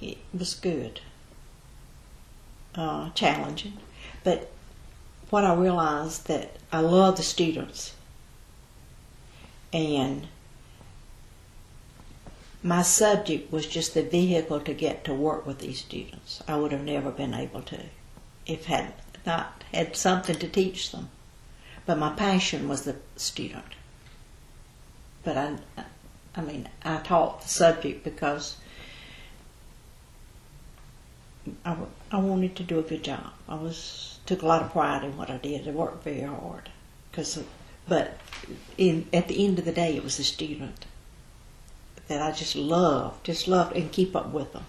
it was good, challenging, but what I realized that I love the students, and my subject was just the vehicle to get to work with these students. I would have never been able to if had not had something to teach them. But my passion was the student. But I taught the subject because I wanted to do a good job. Took a lot of pride in what I did. I worked very hard. But at the end of the day, it was the student that I just loved and keep up with them.